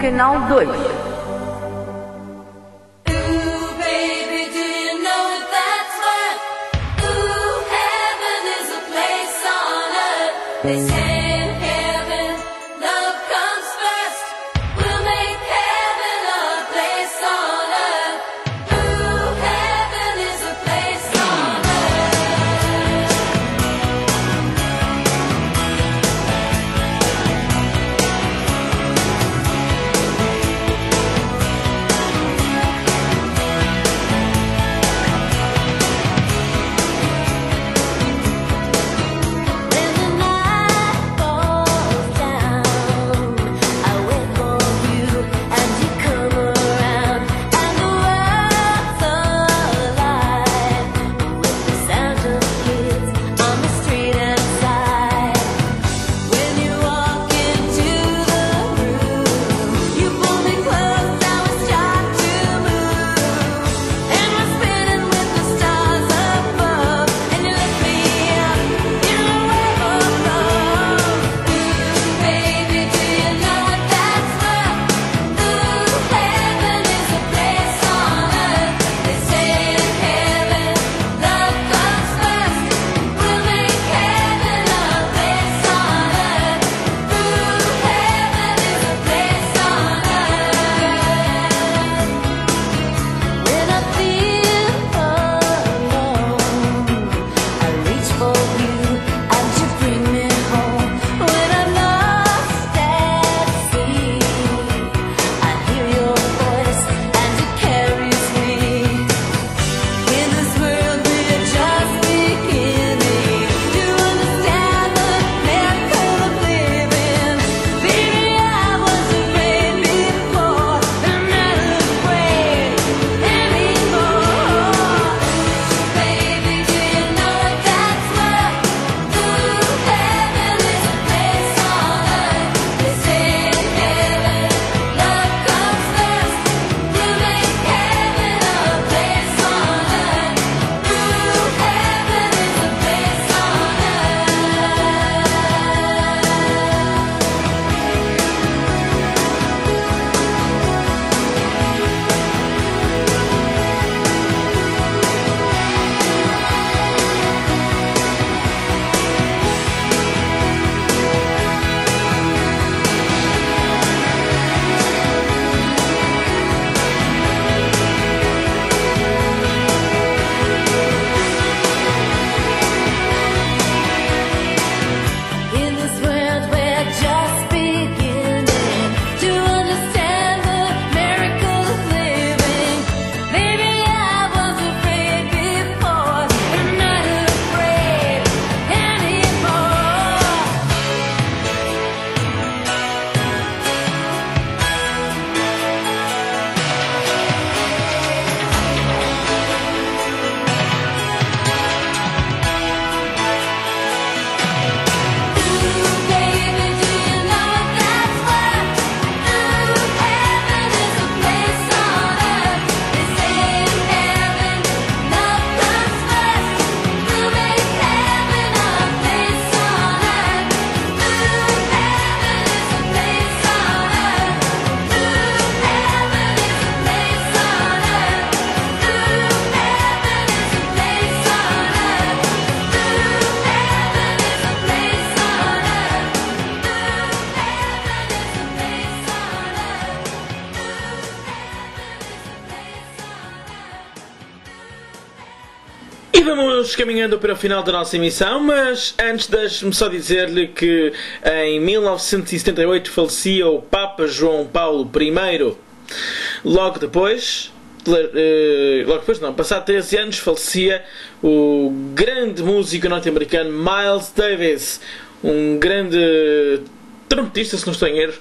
Canal 2. They say in heaven, love comes first. We'll make heaven a place on earth. Ooh, heaven is a place on E vamos caminhando para o final da nossa emissão, mas antes deixe-me só dizer-lhe que em 1978 falecia o Papa João Paulo I. Logo depois, passado 13 anos, falecia o grande músico norte-americano Miles Davis, um grande trompetista, se não estou em erro,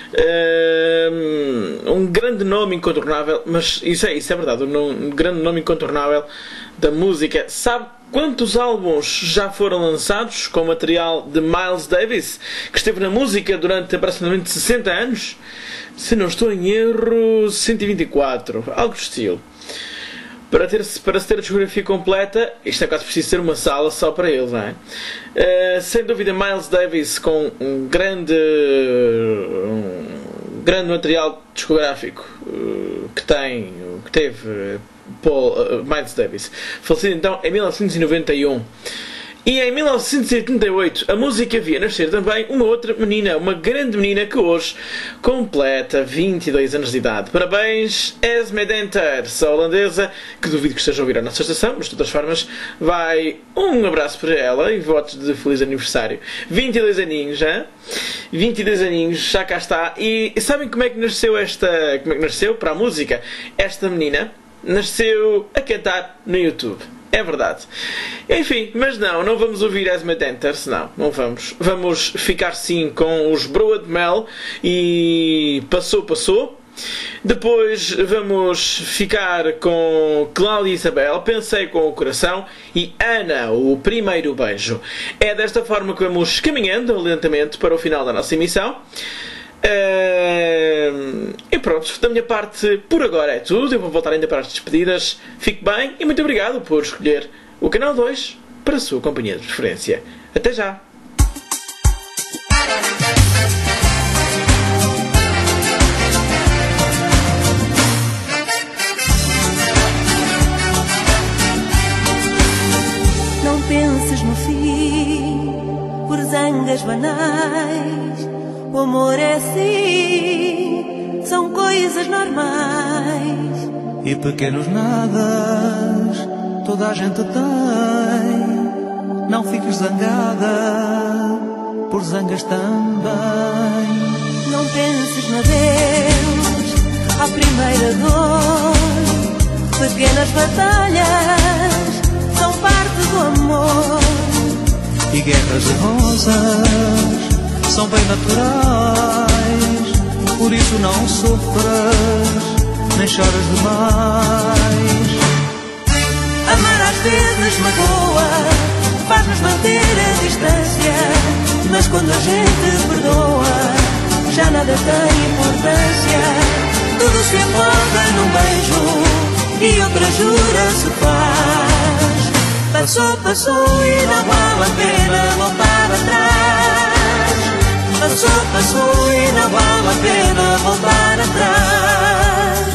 um grande nome incontornável, mas isso é verdade, um grande nome incontornável da música. Sabe quantos álbuns já foram lançados com material de Miles Davis, que esteve na música durante aproximadamente 60 anos? Se não estou em erro, 124, algo do estilo. Para se ter a discografia completa, isto é quase preciso ser uma sala só para eles, não é? Sem dúvida, Miles Davis com um grande grande material discográfico que teve Miles Davis, falecido então em 1991. E em 1988 a música via nascer também uma outra menina, uma grande menina que hoje completa 22 anos de idade. Parabéns, Esme Denters, a holandesa, que duvido que esteja a ouvir a nossa estação, mas de todas formas vai um abraço para ela e votos de feliz aniversário. 22 aninhos, hein? 22 aninhos, já cá está. E sabem como é que nasceu para a música? Esta menina nasceu a cantar no YouTube. É verdade. Enfim, mas não vamos ouvir Esme Denters, não vamos. Vamos ficar sim com os Broa de Mel e Passou. Depois vamos ficar com Cláudia Isabel, Pensei com o Coração, e Ana, o Primeiro Beijo. É desta forma que vamos caminhando lentamente para o final da nossa emissão. E pronto, da minha parte por agora é tudo. Eu vou voltar ainda para as despedidas. Fique bem e muito obrigado por escolher o Canal 2 para a sua companhia de preferência. Até já! Não penses no fim por zangas banais. O amor é assim, são coisas normais. E pequenos nadas toda a gente tem. Não fiques zangada por zangas também. Não penses no adeus à primeira dor. Pequenas batalhas são parte do amor. E guerras de rosas são bem naturais, por isso não sofras, nem choras demais. Amar às vezes magoa, faz-nos manter a distância, mas quando a gente perdoa, já nada tem importância. Tudo se afoga num beijo e outra jura se faz. Passou e não vale a pena voltar atrás. Passou e não vale a pena voltar atrás.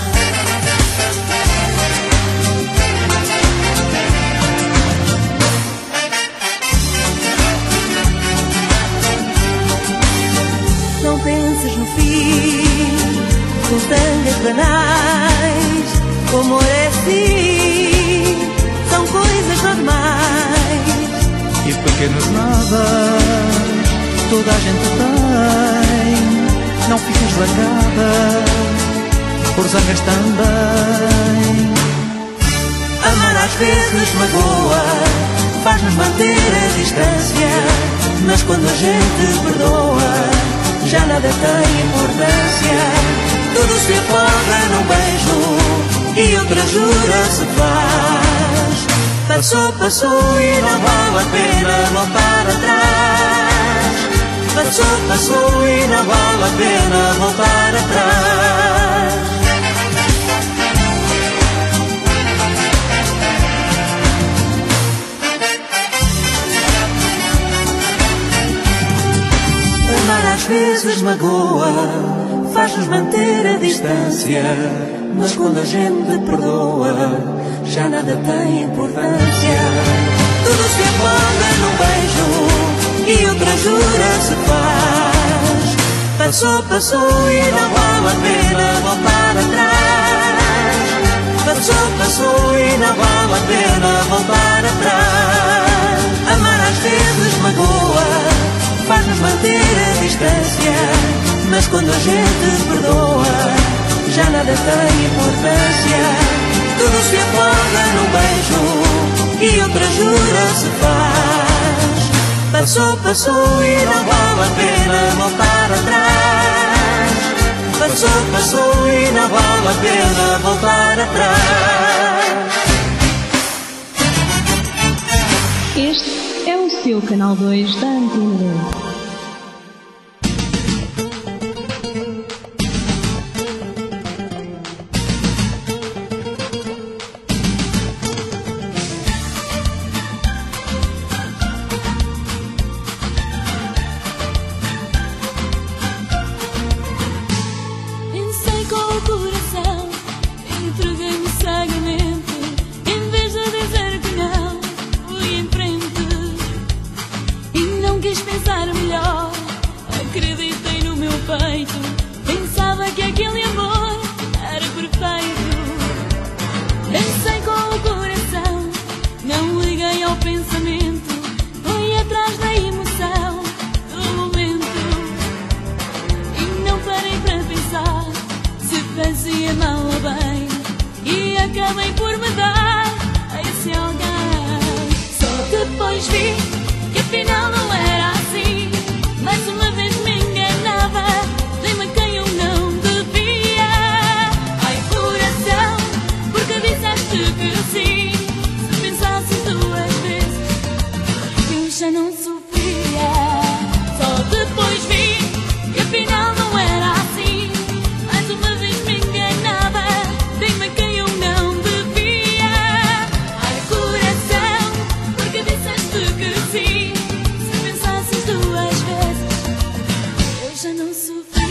Não penses no fim, com tangas banais. O amor é assim, são coisas normais. E pequenos nadas toda a gente tem. Não fiques zangada por zangas também. Amar às vezes magoa, faz-nos manter a distância, mas quando a gente perdoa, já nada tem importância. Tudo se afoga num beijo e outra jura se faz. Passou e não vale a pena voltar atrás. Passou e não vale a pena voltar atrás. Amar às vezes magoa, faz-nos manter a distância, mas quando a gente perdoa, já nada tem importância. Tudo se afoga num beijo e outra jura se faz. Passou e não vale a pena voltar atrás. Passou e não vale a pena voltar atrás. Amar às vezes magoa, faz-nos manter a distância, mas quando a gente perdoa, já nada tem importância. Tudo se afoga num beijo e outra jura se faz. Passou e não vale a pena voltar atrás. Passou e não vale a pena voltar atrás. Este é o seu Canal 2 da Antena 2. pensamento, fui atrás da emoção do momento e não parei para pensar se fazia mal ou bem, e acabei por me dar a esse alguém. Só depois vi que afinal não era assim, mais uma vez me enganava, dei-me quem eu não devia. Ai coração, porque disseste que sim, se pensasses duas vezes eu já não sofria. Só depois vi que afinal não era assim, mais uma vez me enganava, dei-me quem eu não devia. Ai coração, porque disseste que sim, se pensasses duas vezes eu já não sofria.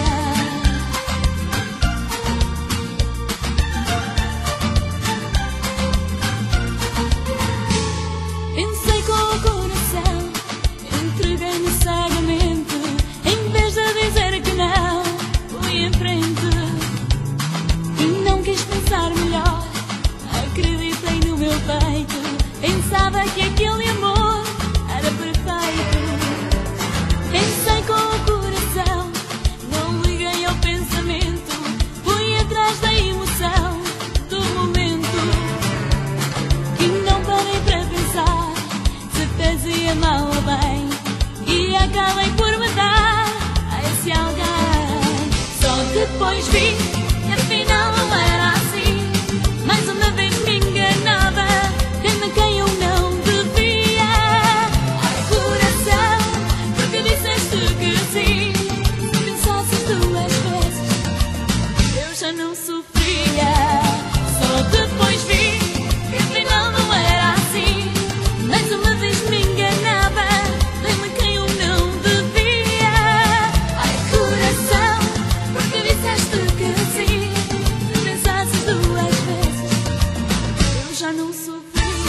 Pensei com o coração, entreguei-me cegamente, em vez de dizer que não, fui em frente e não quis pensar melhor. Acreditei no meu peito, pensava que aquele amor era perfeito. Pensei com o coração, não liguei ao pensamento, fui atrás da emoção do momento e não parei para pensar se fazia mal ou bem, e acabei por me dar a esse alguém. Só depois vi que afinal não era assim, mais uma vez me enganava, dei-me quem eu não devia. Ai coração, porque disseste que sim, se pensasses duas vezes eu já não sofria. Só depois vi que afinal não era assim, mais uma vez me enganava, dei-me quem eu não devia. Ai coração, porque disseste que sim, se pensasses duas vezes eu já não sofria.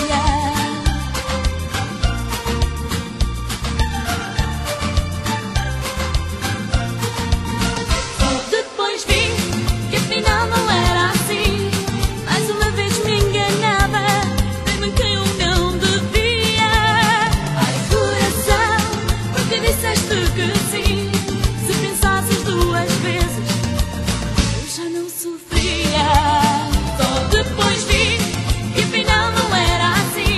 Só depois vi que afinal não era assim, mais uma vez me enganava, dei-me quem eu não devia. Ai coração, porque disseste que sim, se pensasses duas vezes eu já não sofria. Só depois vi que afinal não era assim,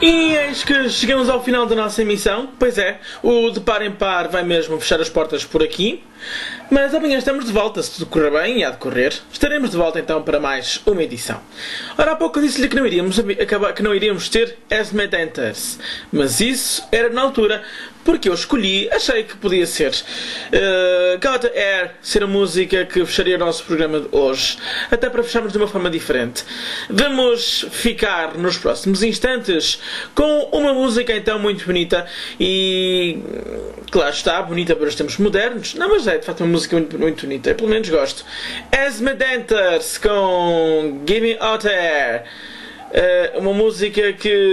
E eis que chegamos ao final da nossa emissão. Pois é, o De Par em Par vai mesmo fechar as portas por aqui. Mas amanhã estamos de volta, se tudo correr bem, e há de correr. Estaremos de volta então para mais uma edição. Ora, há pouco eu disse-lhe que não iríamos ter Esme Denters. Mas isso era na altura, porque eu escolhi, achei que podia ser Got Air ser a música que fecharia o nosso programa de hoje. Até para fecharmos de uma forma diferente. Vamos ficar nos próximos instantes com uma música então muito bonita. E claro está, bonita para os tempos modernos. Não, mas é de facto uma música muito bonita. Eu pelo menos gosto. Esme Denters com Give Me Hot Air. Uma música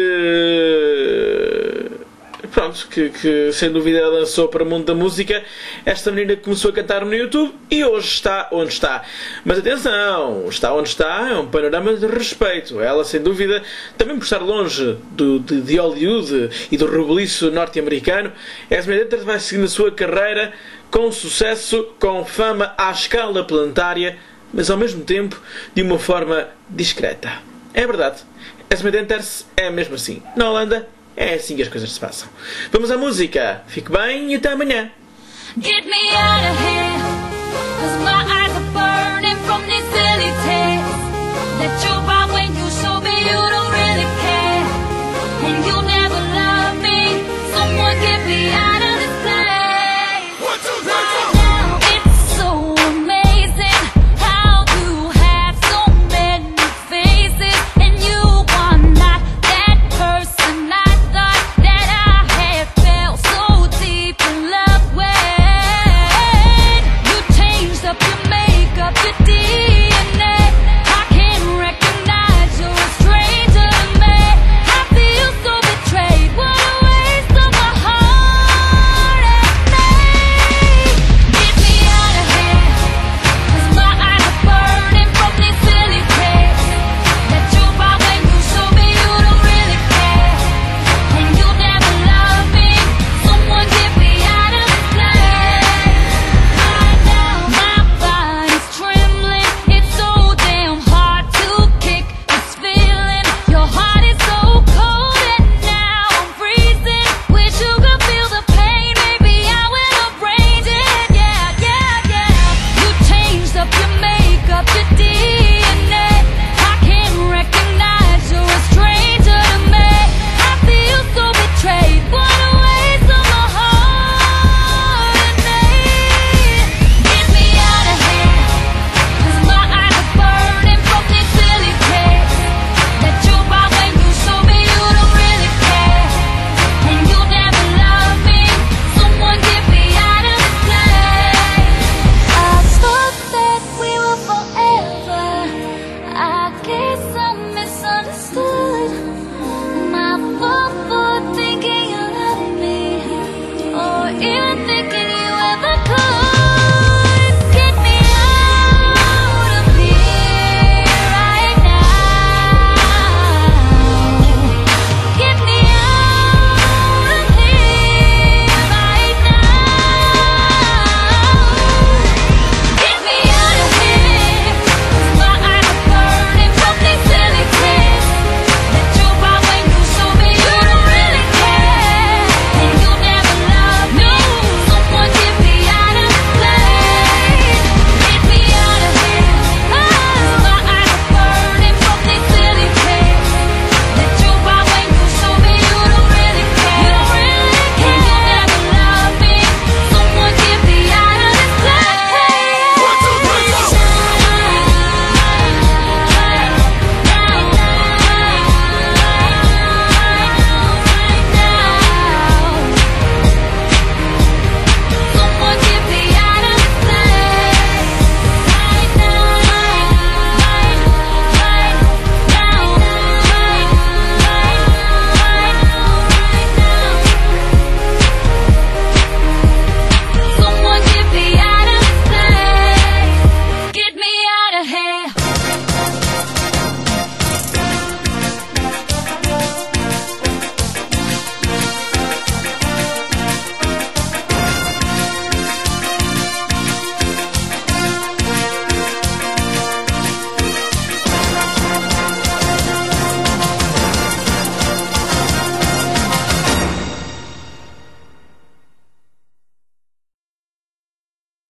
que... Pronto, que sem dúvida ela lançou para o mundo da música. Esta menina começou a cantar no YouTube e hoje está onde está. Mas atenção, está onde está é um panorama de respeito. Ela sem dúvida, também por estar longe de Hollywood e do rebuliço norte-americano, Esme Denters vai seguir a sua carreira com sucesso, com fama à escala planetária, mas ao mesmo tempo de uma forma discreta. É verdade, Esme Denters é mesmo assim. Na Holanda é assim que as coisas se passam. Vamos à música. Fique bem e até amanhã. Get me out of here.